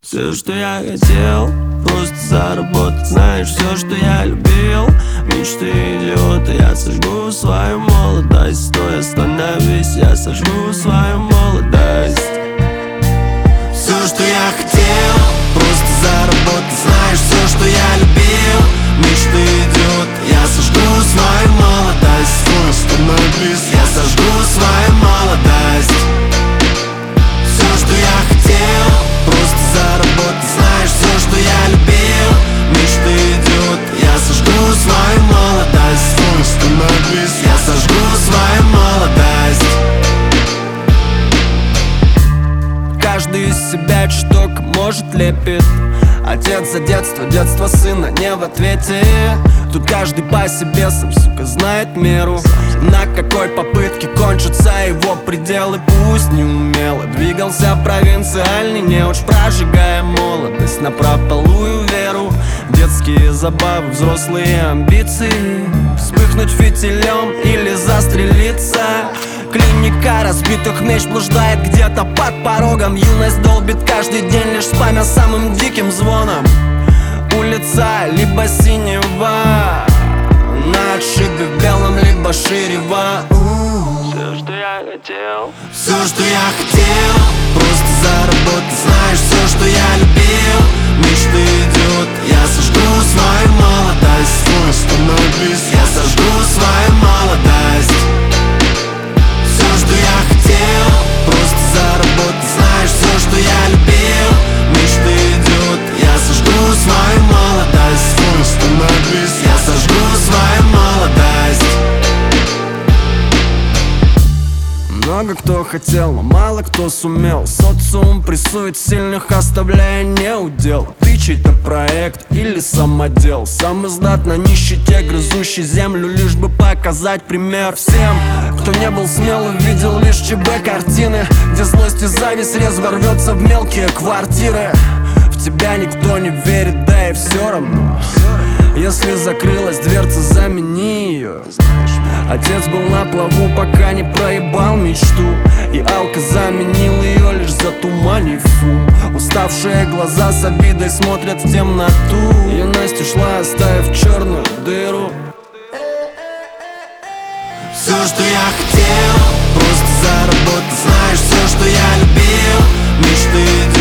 Все, что я хотел, просто заработать. Знаешь, все, что я любил, мечты идиота. Я сожгу свою молодость. Стой, остановись, я сожгу свою молодость. Все, что я хотел, просто заработать. Знаешь, все, что я любил, мечты идиота. Я сожгу свою молодость. Стой, остановись, я сожгу свою молодость. Все, что я хотел, просто заработать. Знаешь, все, что я любил, мечты идиот. Я сожгу свою молодость. Стой, остановись, я сожгу свою молодость. Каждый из себя чуток, может, лепит. Отец за детство, детство сына не в ответе. Тут каждый по себе сам, сука, знает меру. На какой попытке кончатся его пределы. Пусть неумело двигался провинциальный неуч, прожигая молодость на прополую веру. Детские забавы, взрослые амбиции. Вспыхнуть фитилем или застрелиться. Клиника разбитых меч блуждает где-то под порогом. Юность долбит каждый день, лишь спамя самым диким звоном. Улица, либо синева, на отшибе в белом, либо ширева. Все, что я хотел, все, что я хотел, просто заработать. Знаешь, все, что я любил, мечты идиот. Я сожгу свою молодость. Стой, остановись, я сожгу свою молодость. Все, что я хотел, просто заработать. Знаешь, все, что я любил, мечты идиот. Я сожгу свою молодость. Стой, остановись, я сожгу свою молодость. Много кто хотел, но мало кто сумел. Социум прессует сильных, оставляя неудел. Ты чей-то проект или самодел. Сам издат на нищете, грызущий землю, лишь бы показать пример всем, кто не был смелым, видел лишь ЧБ-картины, где злость и зависть резво рвется в мелкие квартиры. В тебя никто не верит, да и все равно. Если закрылась дверца, замени ее. Отец был на плаву, пока не проебал мечту. И алка заменил ее, лишь затуманив фу. Уставшие глаза с обидой смотрят в темноту. Юность ушла, оставив черную дыру. Все, что я хотел, просто заработать. Знаешь, все, что я любил, мечты.